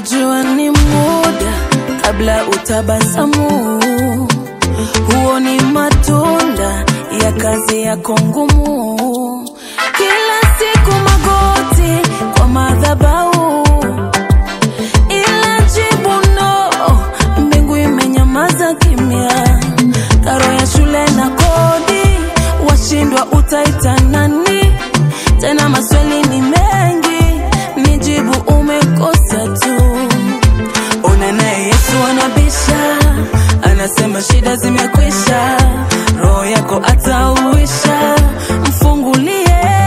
Najua ni muda kabla utabasamu, huo ni matunda ya kazi yako ngumu. Kila siku magoti kwa madhabahu, ila jibu no, mbingu imenyamaza kimya. Karo ya shule na kodi, washindwa utaita nani? Tena maswali ni mengi, nijibu umekosa tu. Naye Yesu anabisha, anasema shida zimekwisha, roho yako atauisha, mfungulie.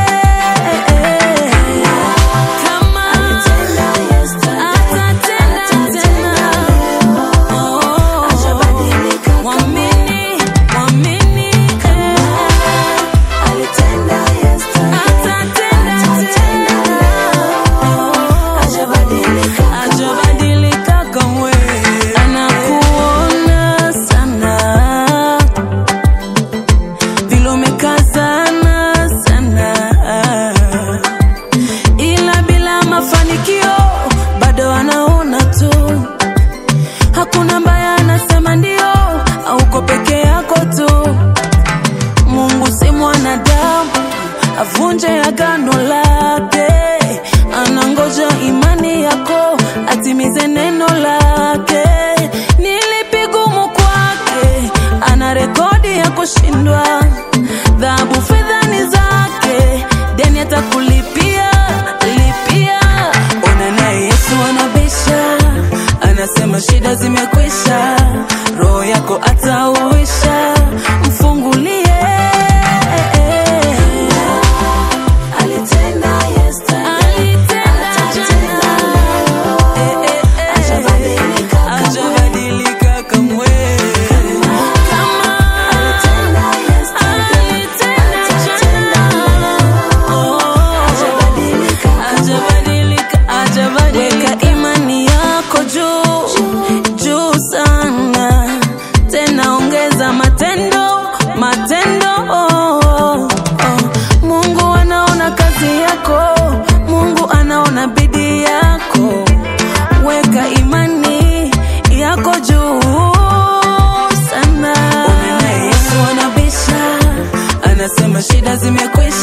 Hakuna mbaya, anasema ndio, hauko peke yako tu. Mungu si mwanadamu avunje agano lake, anangoja imani yako atimize neno lake. Nilipigumu kwake, ana rekodi ya kushindwa, dhahabu fedha ni zake, deni atakulipia lipia. Naye Yesu anabisha, anasema shida zimekwisha, roho yako atauisha, mfungulie. Alitenda yesterday, atatenda leo, hajabadilika kamwe. Alitenda yesterday, atatenda leo, hajabadilika. Weka imani yako juu sana, tena ongeza matendo. Mungu anaona kazi yako, Mungu anaona bidii yako. Weka imani yako juu sana. Naye Yesu anabisha, anasema shida zimekwisha.